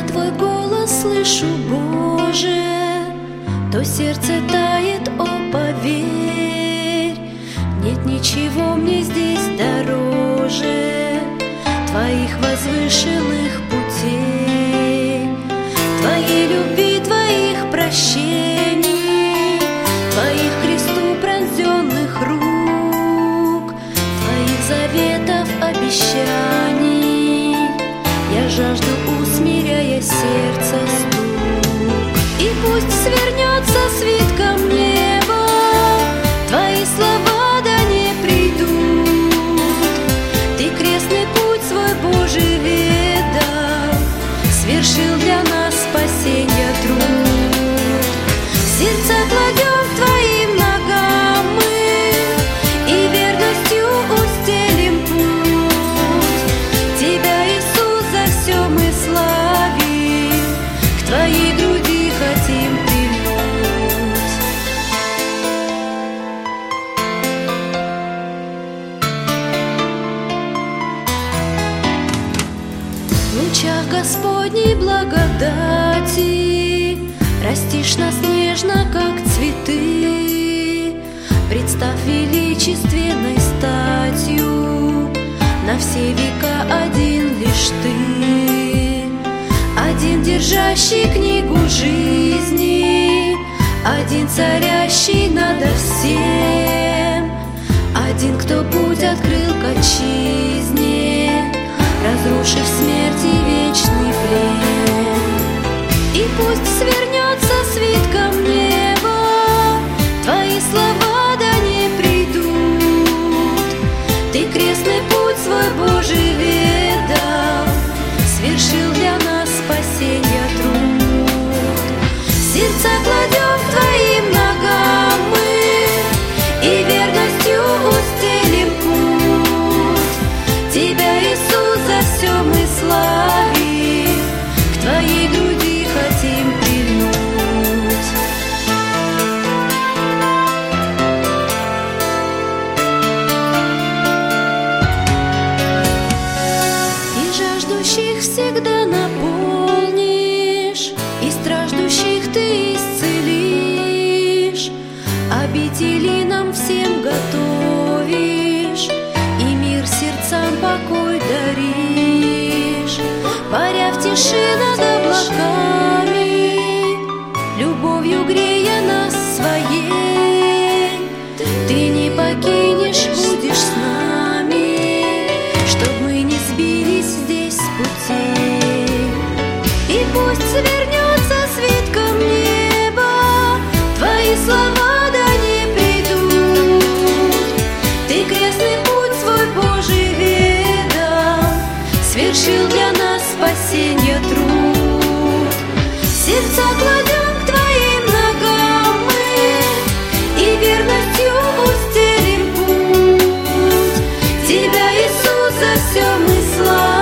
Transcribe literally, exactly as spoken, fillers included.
Твой голос слышу, Боже, то сердце тает, о, поверь. Нет ничего мне здесь дороже Твоих возвышенных путей, Твоей любви, Твоих прощений, Твоих кресту пронзенных рук, Твоих заветов, обещаний. Я жажду, усмиряя сердце стук. И пусть свернется свитком неба, Твои слова да не придут. Ты крестный путь свой, Божий, ведал, свершил для нас спасенья труд. Сердце кладем к Твоим ногам мы и верностью устелим путь. Тебя, Иисус, за все мы славим, к Твоей груди хотим прильнуть. В лучах Господней благодати растишь нас нежно, как цветы. Представь величественной статью, на все века один лишь Ты, один держащий книгу жизни, один царящий надо всем, один, кто путь открыл к отчизне, разрушив смерть и вечный плен. И пусть свернется свитком неба, Твои слова да не придут. Ты крестный путь свой, Божий, ведал, свершил для нас спасенья труд. Сердца кладем к Твоим ногам мы и верностью устелим путь. Тебя, Иисус, за все мы славим, к Твоей груди хотим прильнуть. И жаждущих всегда наполнишь, и страждущих Ты исцелишь, обители нам всем готовишь, и мир сердцам покой даришь. Паря в тиши над облаками, любовью грея нас своей, Ты не покинешь, будешь с нами, чтоб мы не сбились здесь с путей. И пусть свернется свитком неба, Твои слова да не придут. Ты крестный путь свой, Божий, ведал, свершил для нас спасенья труд. Сердца кладем к Твоим ногам мы и верностью устелим путь. Тебя, Иисус, за все мы славим,